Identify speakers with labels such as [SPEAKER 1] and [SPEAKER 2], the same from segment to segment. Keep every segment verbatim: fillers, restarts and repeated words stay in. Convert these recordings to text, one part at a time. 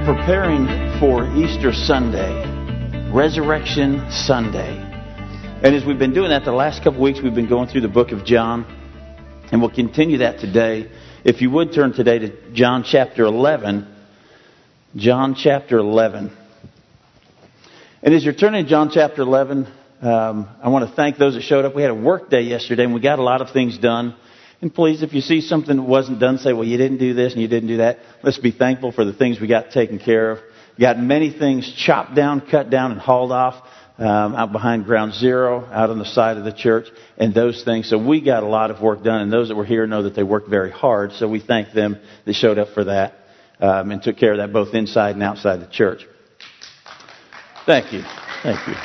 [SPEAKER 1] We're preparing for Easter Sunday, Resurrection Sunday. And as we've been doing that the last couple weeks, we've been going through the book of John. And we'll continue that today. If you would turn today to John chapter eleven. John chapter eleven. And as you're turning to John chapter eleven, um, I want to thank those that showed up. We had a work day yesterday and we got a lot of things done. And please, if you see something that wasn't done, say, well, you didn't do this and you didn't do that. Let's be thankful for the things we got taken care of. We got many things chopped down, cut down, and hauled off um, out behind Ground Zero, out on the side of the church, and those things. So we got a lot of work done, and those that were here know that they worked very hard. So we thank them that showed up for that um, and took care of that both inside and outside the church. Thank you. Thank you.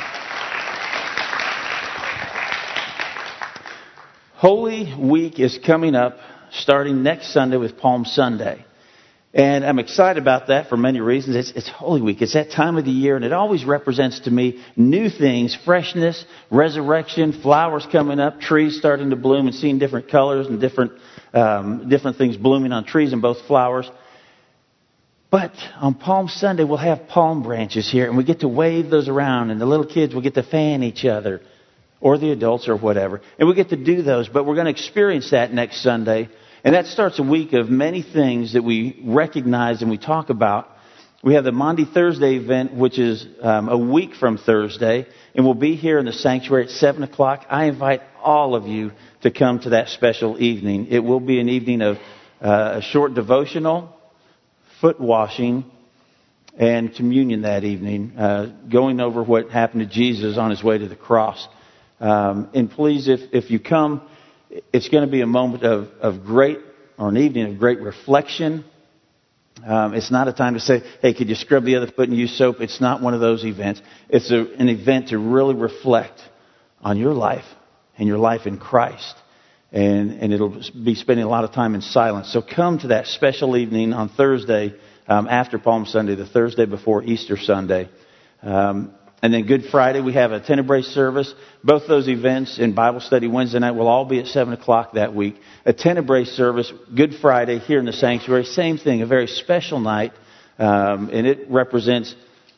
[SPEAKER 1] Holy Week is coming up starting next Sunday with Palm Sunday. And I'm excited about that for many reasons. It's, it's Holy Week. It's that time of the year, and it always represents to me new things, freshness, resurrection, flowers coming up, trees starting to bloom and seeing different colors and different um, different things blooming on trees and both flowers. But on Palm Sunday, we'll have palm branches here, and we get to wave those around, and the little kids will get to fan each other, or the adults or whatever. And we get to do those, but we're going to experience that next Sunday. And that starts a week of many things that we recognize and we talk about. We have the Maundy Thursday event, which is um, a week from Thursday, and we'll be here in the sanctuary at seven o'clock. I invite all of you to come to that special evening. It will be an evening of uh, a short devotional, foot washing, and communion that evening, uh, going over what happened to Jesus on his way to the cross. Um, and please, if, if you come, it's going to be a moment of, of great, or an evening of great reflection. Um, it's not a time to say, hey, could you scrub the other foot and use soap? It's not one of those events. It's a, an event to really reflect on your life and your life in Christ. And, and it'll be spending a lot of time in silence. So come to that special evening on Thursday um, after Palm Sunday, the Thursday before Easter Sunday. Um, And then Good Friday, we have a Tenebrae service. Both those events and Bible study Wednesday night will all be at seven o'clock that week. A Tenebrae service, Good Friday, here in the sanctuary. Same thing, a very special night. Um, and it represents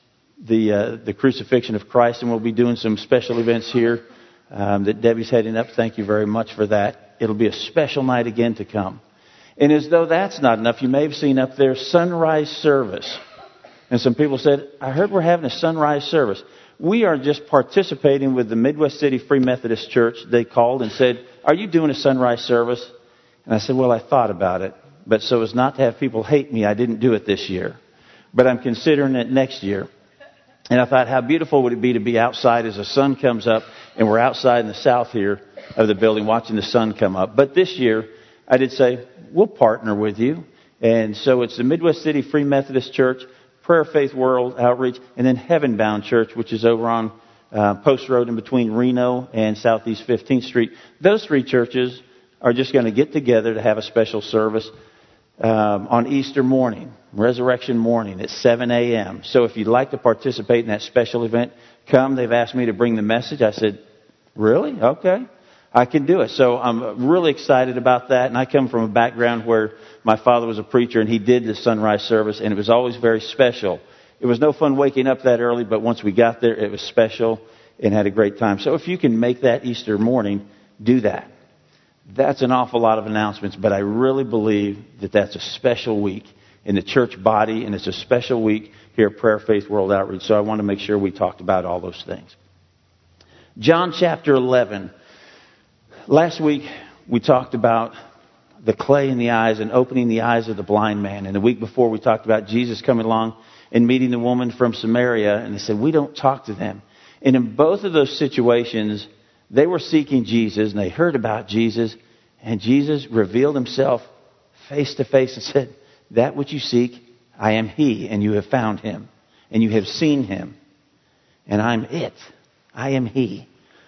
[SPEAKER 1] the uh, the crucifixion of Christ. And we'll be doing some special events here um, that Debbie's heading up. Thank you very much for that. It'll be a special night again to come. And as though that's not enough, you may have seen up there sunrise service. And some people said, I heard we're having a sunrise service. We are just participating with the Midwest City Free Methodist Church. They called and said, are you doing a sunrise service? And I said, well, I thought about it. But so as not to have people hate me, I didn't do it this year. But I'm considering it next year. And I thought, how beautiful would it be to be outside as the sun comes up, and we're outside in the south here of the building watching the sun come up. But this year, I did say, we'll partner with you. And so it's the Midwest City Free Methodist Church, Prayer Faith World Outreach, and then Heaven Bound Church, which is over on uh, Post Road in between Reno and Southeast fifteenth Street. Those three churches are just going to get together to have a special service um, on Easter morning, Resurrection morning at seven a.m. So if you'd like to participate in that special event, come. They've asked me to bring the message. I said, really? Okay. I can do it. So I'm really excited about that. And I come from a background where my father was a preacher and he did the sunrise service, and it was always very special. It was no fun waking up that early, but once we got there, it was special and had a great time. So if you can make that Easter morning, do that. That's an awful lot of announcements, but I really believe that that's a special week in the church body, and it's a special week here at Prayer Faith World Outreach. So I want to make sure we talked about all those things. John chapter eleven. Last week, we talked about the clay in the eyes and opening the eyes of the blind man. And the week before, we talked about Jesus coming along and meeting the woman from Samaria. And they said, we don't talk to them. And in both of those situations, they were seeking Jesus, and they heard about Jesus. And Jesus revealed himself face to face and said, that which you seek, I am he, and you have found him. And you have seen him. And I'm it. I am he.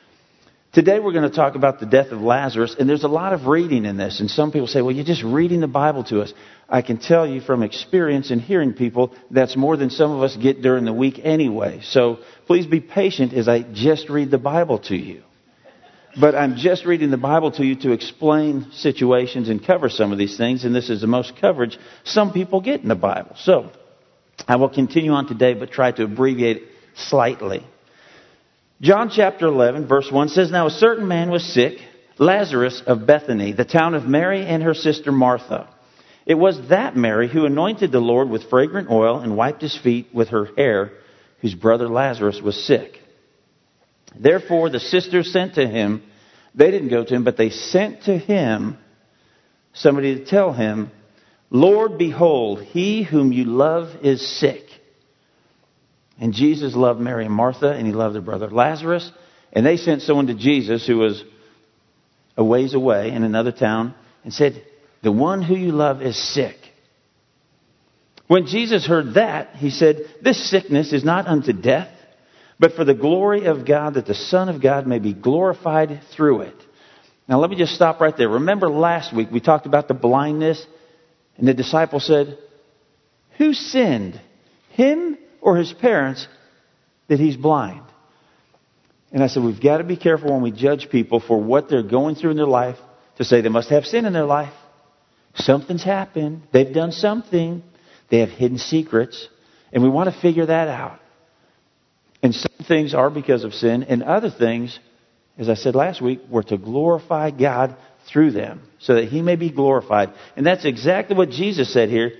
[SPEAKER 1] Today we're going to talk about the death of Lazarus, and there's a lot of reading in this. And some people say, well, you're just reading the Bible to us. I can tell you from experience and hearing people, that's more than some of us get during the week anyway. So please be patient as I just read the Bible to you. But I'm just reading the Bible to you to explain situations and cover some of these things, and this is the most coverage some people get in the Bible. So I will continue on today, but try to abbreviate it slightly. John chapter eleven, verse one says, Now a certain man was sick, Lazarus of Bethany, the town of Mary and her sister Martha. It was that Mary who anointed the Lord with fragrant oil and wiped his feet with her hair, whose brother Lazarus was sick. Therefore the sisters sent to him. They didn't go to him, but they sent to him somebody to tell him, Lord, behold, he whom you love is sick. And Jesus loved Mary and Martha, and he loved their brother Lazarus. And they sent someone to Jesus who was a ways away in another town and said, the one who you love is sick. When Jesus heard that, he said, This sickness is not unto death, but for the glory of God, that the Son of God may be glorified through it. Now let me just stop right there. Remember last week we talked about the blindness, and the disciple said, Who sinned, him or his parents, that he's blind? And I said, we've got to be careful when we judge people for what they're going through in their life to say they must have sin in their life. Something's happened. They've done something. They have hidden secrets. And we want to figure that out. And some things are because of sin, and other things, as I said last week, were to glorify God through them, so that he may be glorified. And that's exactly what Jesus said here.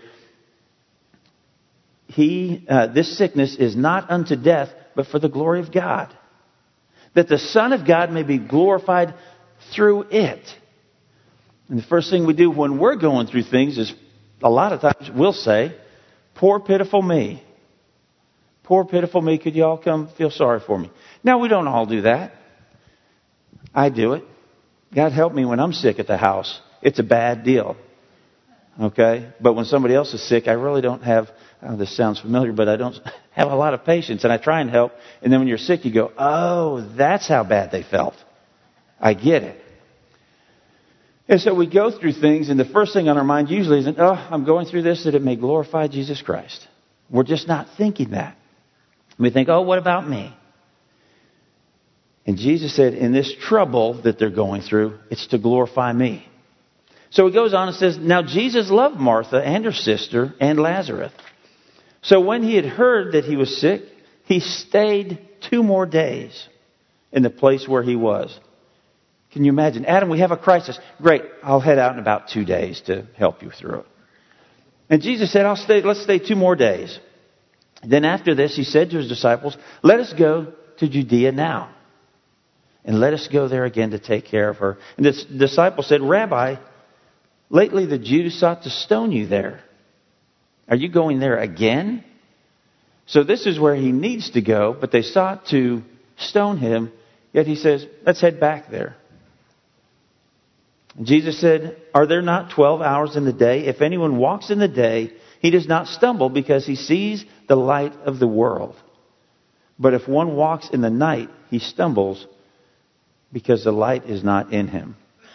[SPEAKER 1] He, uh, this sickness is not unto death, but for the glory of God, that the Son of God may be glorified through it. And the first thing we do when we're going through things is, a lot of times we'll say, poor pitiful me. Poor pitiful me, could you all come feel sorry for me? Now, we don't all do that. I do it. God help me when I'm sick at the house. It's a bad deal. Okay? But when somebody else is sick, I really don't have, oh, this sounds familiar, but I don't have a lot of patience, and I try and help. And then when you're sick, you go, oh, that's how bad they felt. I get it. And so we go through things, and the first thing on our mind usually isn't, oh, I'm going through this that it may glorify Jesus Christ. We're just not thinking that. We think, oh, what about me? And Jesus said, in this trouble that they're going through, it's to glorify me. So he goes on and says, now Jesus loved Martha and her sister and Lazarus. So when he had heard that he was sick, he stayed two more days in the place where he was. Can you imagine? Adam, we have a crisis. Great, I'll head out in about two days to help you through it. And Jesus said, I'll stay, let's stay two more days. Then after this, he said to his disciples, let us go to Judea now. And let us go there again to take care of her. And the disciple said, Rabbi, lately the Jews sought to stone you there. Are you going there again? So this is where he needs to go, but they sought to stone him. Yet he says, let's head back there. And Jesus said, are there not twelve hours in the day? If anyone walks in the day, he does not stumble because he sees the light of the world. But if one walks in the night, he stumbles because the light is not in him.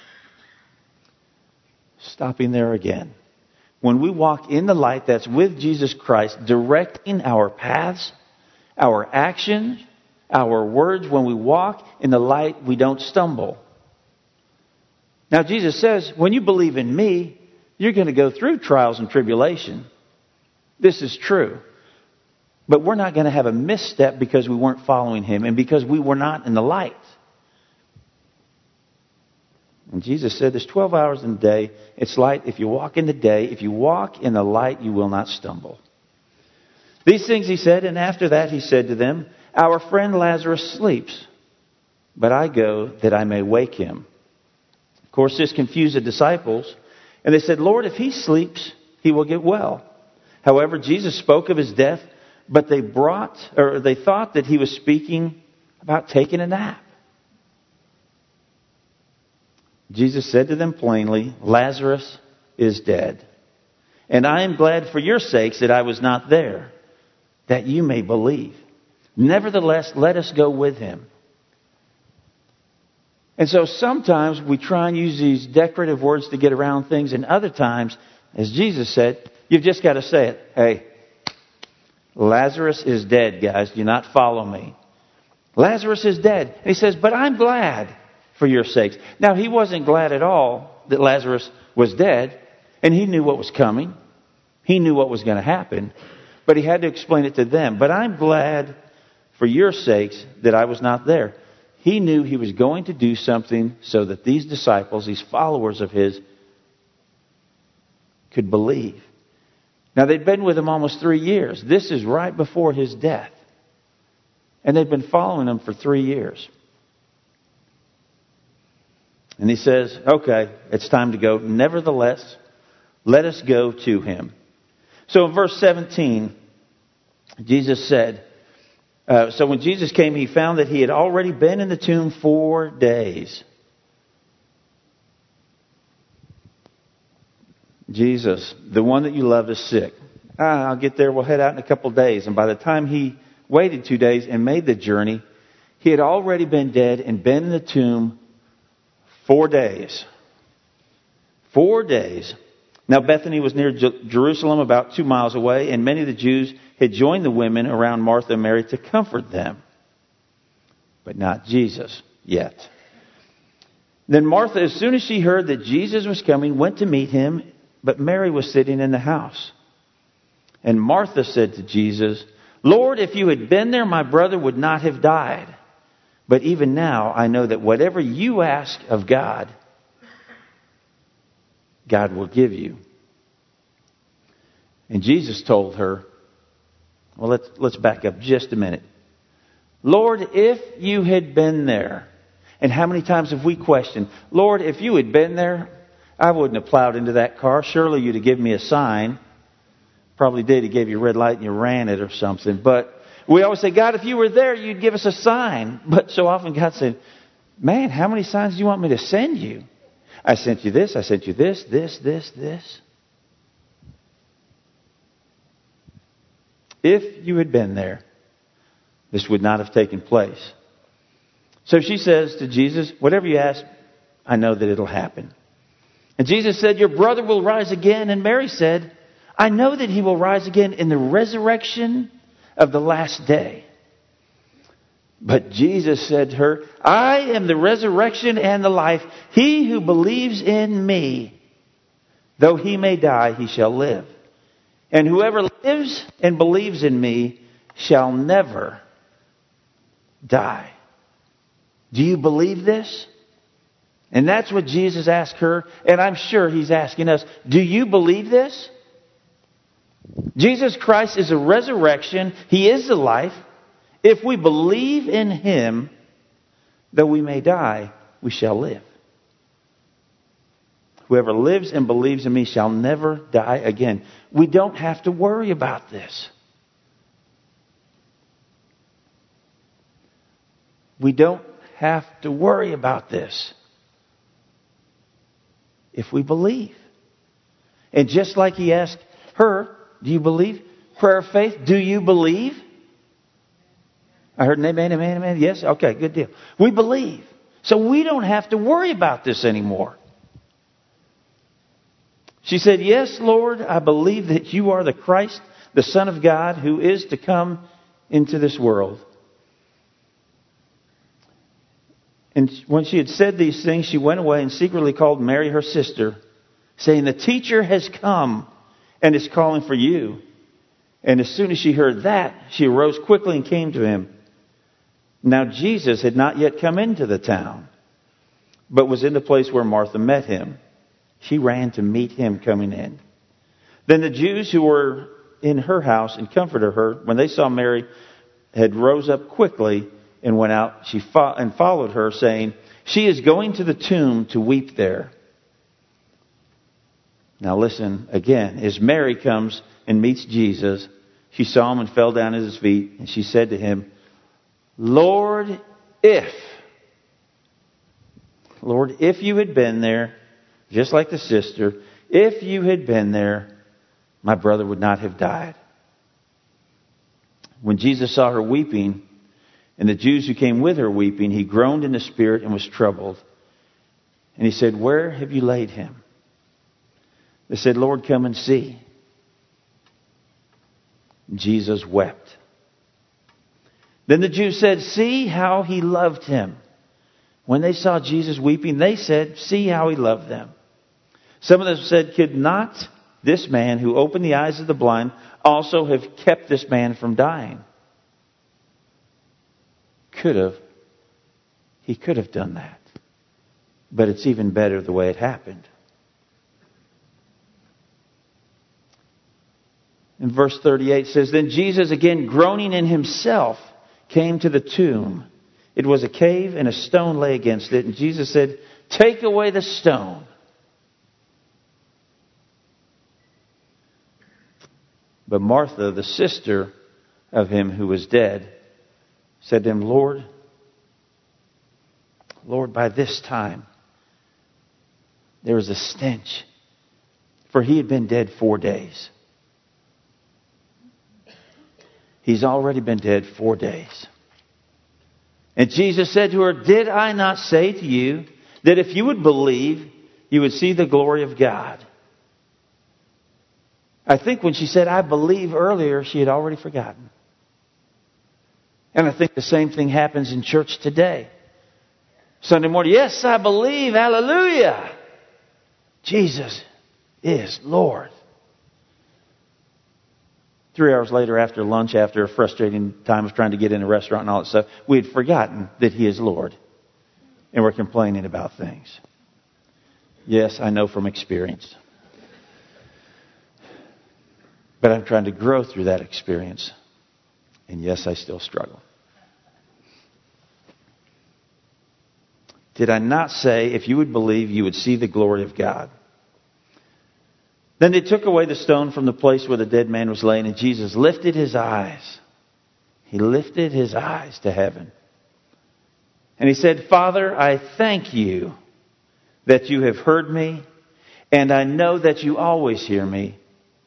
[SPEAKER 1] Stopping there again. When we walk in the light that's with Jesus Christ, directing our paths, our actions, our words, when we walk in the light, we don't stumble. Now Jesus says, when you believe in me, you're going to go through trials and tribulation. This is true. But we're not going to have a misstep because we weren't following him and because we were not in the light. And Jesus said there's twelve hours in the day. It's light if you walk in the day. If you walk in the light, you will not stumble. These things he said, and after that he said to them, our friend Lazarus sleeps, but I go that I may wake him. Of course, this confused the disciples. And they said, Lord, if he sleeps, he will get well. However, Jesus spoke of his death, but they brought, or they thought that he was speaking about taking a nap. Jesus said to them plainly, Lazarus is dead. And I am glad for your sakes that I was not there, that you may believe. Nevertheless, let us go with him. And so sometimes we try and use these decorative words to get around things, and other times, as Jesus said, you've just got to say it. Hey, Lazarus is dead, guys. Do not follow me. Lazarus is dead. And he says, but I'm glad for your sakes. Now, he wasn't glad at all that Lazarus was dead, and he knew what was coming. He knew what was going to happen. but he had to explain it to them. But I'm glad for your sakes that I was not there. He knew he was going to do something so that these disciples, these followers of his, could believe. Now, they'd been with him almost three years. This is right before his death. And they'd been following him for three years. And he says, okay, it's time to go. Nevertheless, let us go to him. So in verse seventeen, Jesus said, uh, so when Jesus came, he found that he had already been in the tomb four days. Jesus, the one that you love, is sick. Ah, I'll get there. We'll head out in a couple of days. And by the time he waited two days and made the journey, he had already been dead and been in the tomb four days. Four days. Now Bethany was near Jerusalem, about two miles away, and many of the Jews had joined the women around Martha and Mary to comfort them. But not Jesus yet. Then Martha, as soon as she heard that Jesus was coming, went to meet him, but Mary was sitting in the house. And Martha said to Jesus, Lord, if you had been there, my brother would not have died. But even now I know that whatever you ask of God, God will give you. And Jesus told her, well, let's, let's back up just a minute. Lord, if you had been there. And how many times have we questioned, Lord, if you had been there, I wouldn't have plowed into that car. Surely you'd have given me a sign. Probably did. He gave you a red light and you ran it or something. But we always say, God, if you were there, you'd give us a sign. But so often God said, man, how many signs do you want me to send you? I sent you this, I sent you this, this, this, this. If you had been there, this would not have taken place. So she says to Jesus, whatever you ask, I know that it'll happen. And Jesus said, your brother will rise again. And Mary said, I know that he will rise again in the resurrection of the last day. But Jesus said to her, I am the resurrection and the life. He who believes in me, though he may die, he shall live. And whoever lives and believes in me shall never die. Do you believe this? And that's what Jesus asked her, and I'm sure he's asking us, do you believe this? Jesus Christ is a resurrection. He is the life. If we believe in him, though we may die, we shall live. Whoever lives and believes in me shall never die again. We don't have to worry about this. We don't have to worry about this if we believe. And just like he asked her, do you believe? Prayer of faith, do you believe? I heard an amen, amen, amen. Yes? Okay, good deal. We believe. So we don't have to worry about this anymore. She said, yes, Lord, I believe that you are the Christ, the Son of God, who is to come into this world. And when she had said these things, she went away and secretly called Mary, her sister, saying, the teacher has come and is calling for you. And as soon as she heard that, she arose quickly and came to him. Now Jesus had not yet come into the town, but was in the place where Martha met him. She ran to meet him coming in. Then the Jews who were in her house and comforted her, when they saw Mary had rose up quickly and went out, she fo- and followed her, saying, she is going to the tomb to weep there. Now listen again. As Mary comes and meets Jesus, she saw him and fell down at his feet, and she said to him, Lord, if, Lord, if you had been there, just like the sister, if you had been there, my brother would not have died. When Jesus saw her weeping, and the Jews who came with her weeping, he groaned in the spirit and was troubled. And he said, where have you laid him? They said, Lord, come and see. Jesus wept. Then the Jews said, see how he loved him. When they saw Jesus weeping, they said, see how he loved them. Some of them said, could not this man who opened the eyes of the blind also have kept this man from dying. Could have. He could have done that. But it's even better the way it happened. In verse thirty-eight says, Then Jesus, again groaning in himself, came to the tomb. It was a cave, and a stone lay against it. And Jesus said, Take away the stone. But Martha, the sister of him who was dead, said to him, Lord, Lord, by this time there was a stench, for he had been dead four days. He's already been dead four days. And Jesus said to her, Did I not say to you that if you would believe, you would see the glory of God? I think when she said, I believe earlier, she had already forgotten. And I think the same thing happens in church today. Sunday morning, yes, I believe, hallelujah. Jesus is Lord. Three hours later after lunch, after a frustrating time of trying to get in a restaurant and all that stuff, we had forgotten that He is Lord. And we're complaining about things. Yes, I know from experience. But I'm trying to grow through that experience. And yes, I still struggle. Did I not say, if you would believe, you would see the glory of God? Then they took away the stone from the place where the dead man was laying, and Jesus lifted His eyes. He lifted His eyes to heaven. And He said, Father, I thank you that you have heard me, and I know that you always hear me.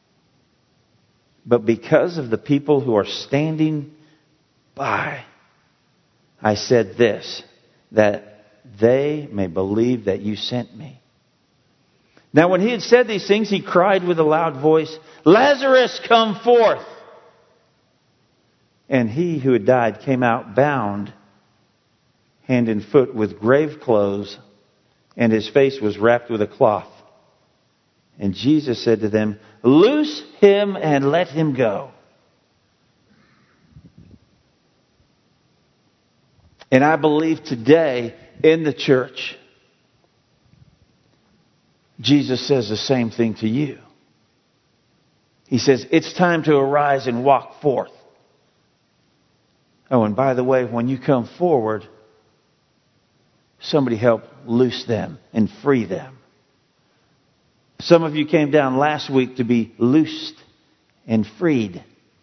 [SPEAKER 1] But because of the people who are standing by, I said this, that they may believe that you sent me. Now when He had said these things, He cried with a loud voice, Lazarus, come forth! And he who had died came out bound, hand and foot, with grave clothes, and his face was wrapped with a cloth. And Jesus said to them, Loose him and let him go. And I believe today in the church, Jesus says the same thing to you. He says, it's time to arise and walk forth. Oh, and by the way, when you come forward, somebody help loose them and free them. Some of you came down last week to be loosed and freed.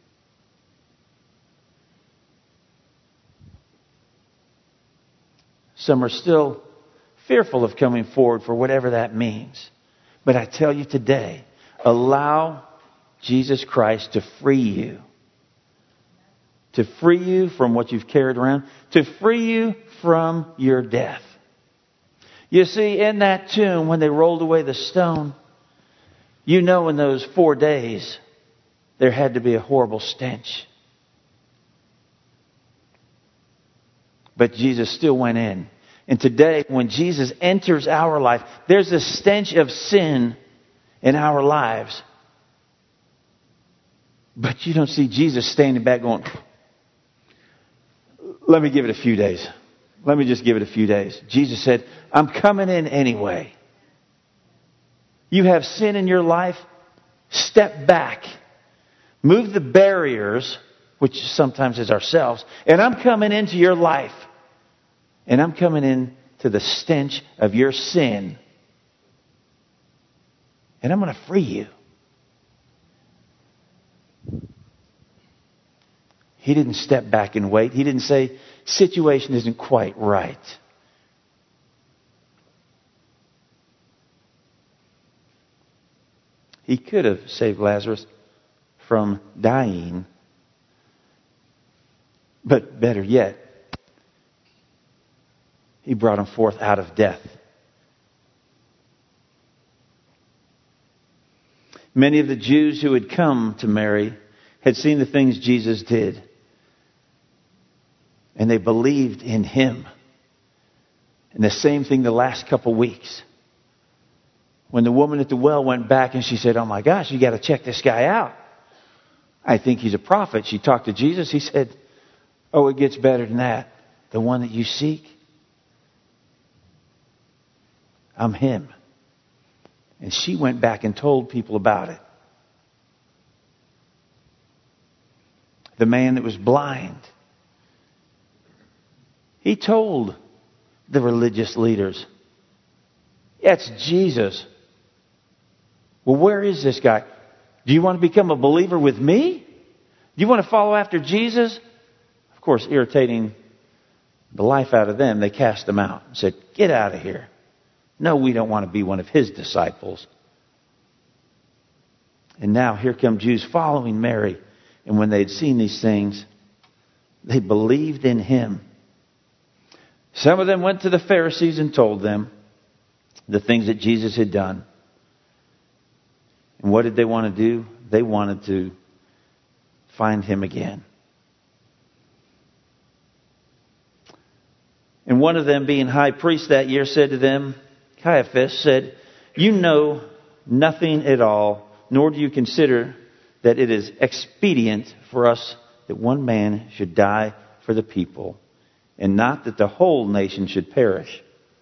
[SPEAKER 1] Some are still fearful of coming forward for whatever that means. But I tell you today, allow Jesus Christ to free you. To free you from what you've carried around. To free you from your death. You see, in that tomb, when they rolled away the stone, you know in those four days, there had to be a horrible stench. But Jesus still went in. And today, when Jesus enters our life, there's a stench of sin in our lives. But you don't see Jesus standing back going, let me give it a few days. Let me just give it a few days. Jesus said, I'm coming in anyway. You have sin in your life, step back. Move the barriers, which sometimes is ourselves, and I'm coming into your life. And I'm coming in to the stench of your sin. And I'm going to free you. He didn't step back and wait. He didn't say, situation isn't quite right. He could have saved Lazarus from dying. But better yet, He brought him forth out of death. Many of the Jews who had come to Mary had seen the things Jesus did. And they believed in Him. And the same thing the last couple weeks. When the woman at the well went back and she said, "Oh my gosh, you got to check this guy out. I think he's a prophet." She talked to Jesus. He said, "Oh, it gets better than that. The one that you seek, I'm him." And she went back and told people about it. The man that was blind, he told the religious leaders, "Yeah, it's Jesus." Well, where is this guy? Do you want to become a believer with me? Do you want to follow after Jesus? Of course, irritating the life out of them, they cast him out and said, "Get out of here. No, we don't want to be one of his disciples." And now here come Jews following Mary. And when they'd seen these things, they believed in him. Some of them went to the Pharisees and told them the things that Jesus had done. And what did they want to do? They wanted to find him again. And one of them, being high priest that year, said to them, Caiaphas said, "You know nothing at all, nor do you consider that it is expedient for us that one man should die for the people, and not that the whole nation should perish."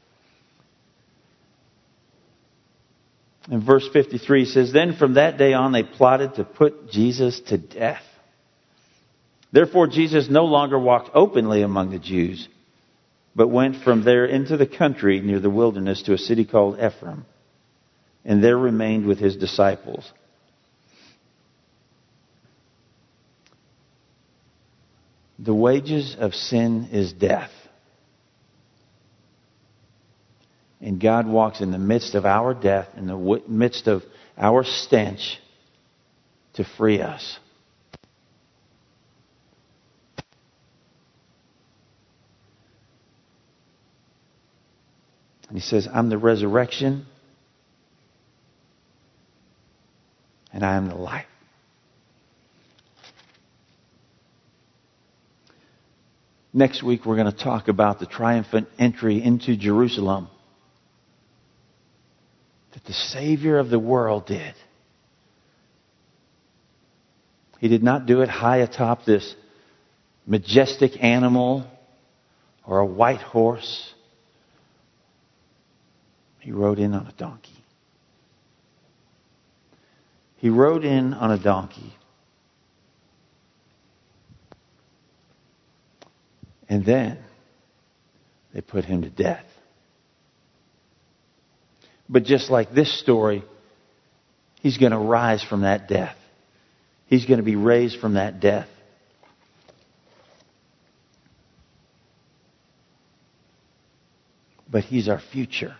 [SPEAKER 1] And verse fifty-three says, "Then from that day on they plotted to put Jesus to death. Therefore Jesus no longer walked openly among the Jews, but went from there into the country near the wilderness to a city called Ephraim, and there remained with his disciples." The wages of sin is death. And God walks in the midst of our death, in the midst of our stench, to free us. And he says, "I'm the resurrection, and I am the life." Next week we're going to talk about the triumphant entry into Jerusalem that the Savior of the world did. He did not do it high atop this majestic animal or a white horse. He rode in on a donkey. He rode in on a donkey. And then they put him to death. But just like this story, he's going to rise from that death. He's going to be raised from that death. But he's our future.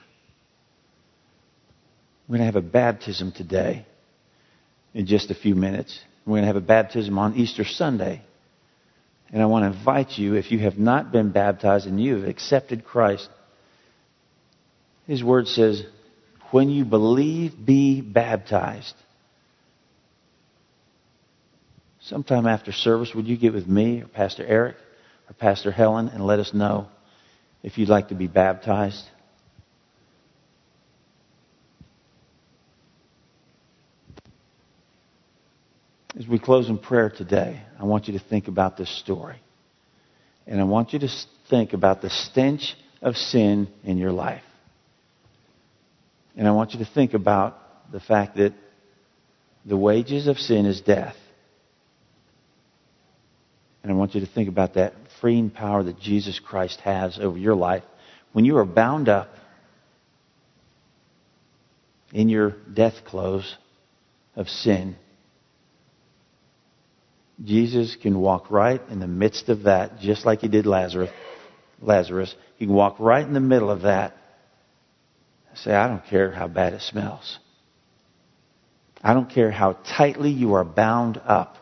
[SPEAKER 1] We're going to have a baptism today in just a few minutes. We're going to have a baptism on Easter Sunday. And I want to invite you, if you have not been baptized and you have accepted Christ, His Word says, when you believe, be baptized. Sometime after service, would you get with me or Pastor Eric or Pastor Helen and let us know if you'd like to be baptized? As we close in prayer today, I want you to think about this story. And I want you to think about the stench of sin in your life. And I want you to think about the fact that the wages of sin is death. And I want you to think about that freeing power that Jesus Christ has over your life. When you are bound up in your death clothes of sin, Jesus can walk right in the midst of that, just like He did Lazarus. Lazarus. He can walk right in the middle of that and say, I don't care how bad it smells. I don't care how tightly you are bound up.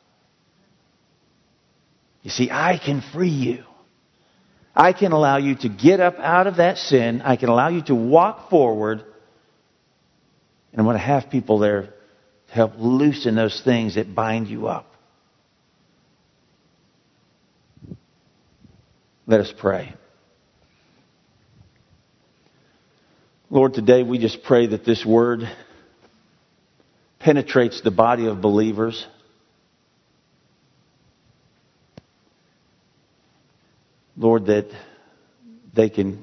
[SPEAKER 1] You see, I can free you. I can allow you to get up out of that sin. I can allow you to walk forward. And I'm going to have people there to help loosen those things that bind you up. Let us pray. Lord, today we just pray that this word penetrates the body of believers. Lord, that they can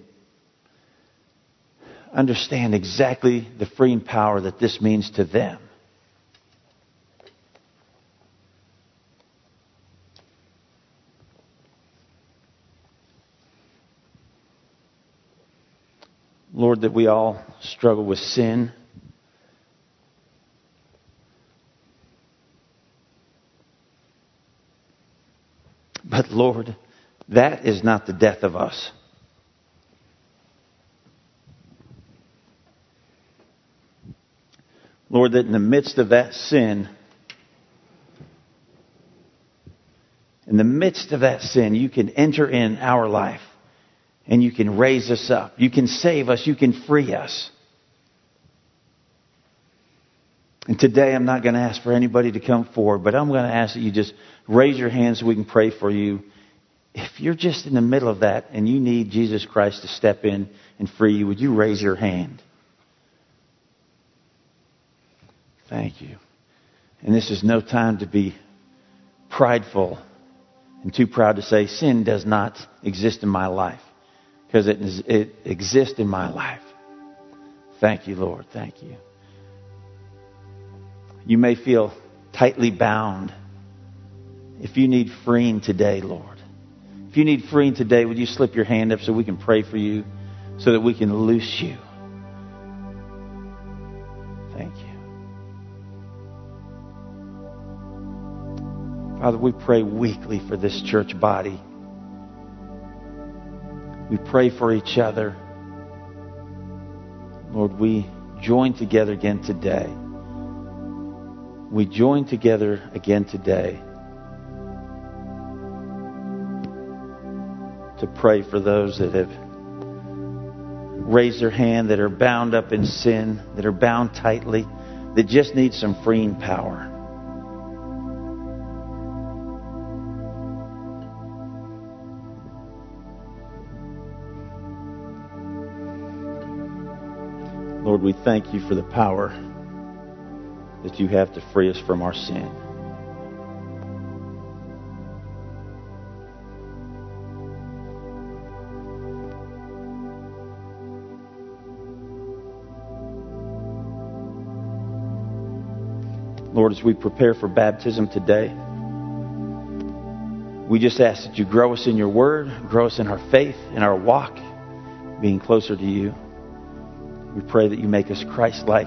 [SPEAKER 1] understand exactly the freeing power that this means to them. Lord, that we all struggle with sin. But Lord, that is not the death of us. Lord, that in the midst of that sin, in the midst of that sin, you can enter in our life and you can raise us up. You can save us. You can free us. And today I'm not going to ask for anybody to come forward, but I'm going to ask that you just raise your hands so we can pray for you. If you're just in the middle of that and you need Jesus Christ to step in and free you, would you raise your hand? Thank you. And this is no time to be prideful and too proud to say sin does not exist in my life, because it, is, it exists in my life. Thank you, Lord. Thank you. You may feel tightly bound. If you need freeing today, Lord, if you need freeing today, would you slip your hand up so we can pray for you, so that we can loose you? Thank you. Father, we pray weekly for this church body. We pray for each other. Lord, we join together again today. We join together again today to pray for those that have raised their hand, that are bound up in sin, that are bound tightly, that just need some freeing power. Lord, we thank you for the power that you have to free us from our sin. Lord, as we prepare for baptism today, we just ask that you grow us in your word, grow us in our faith, in our walk, being closer to you. We pray that you make us Christ-like.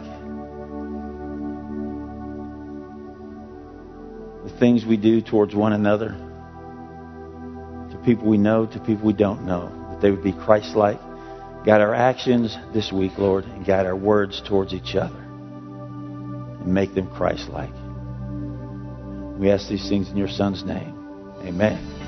[SPEAKER 1] The things we do towards one another, to people we know, to people we don't know, that they would be Christ-like. Guide our actions this week, Lord, and guide our words towards each other, and make them Christ-like. We ask these things in your Son's name. Amen.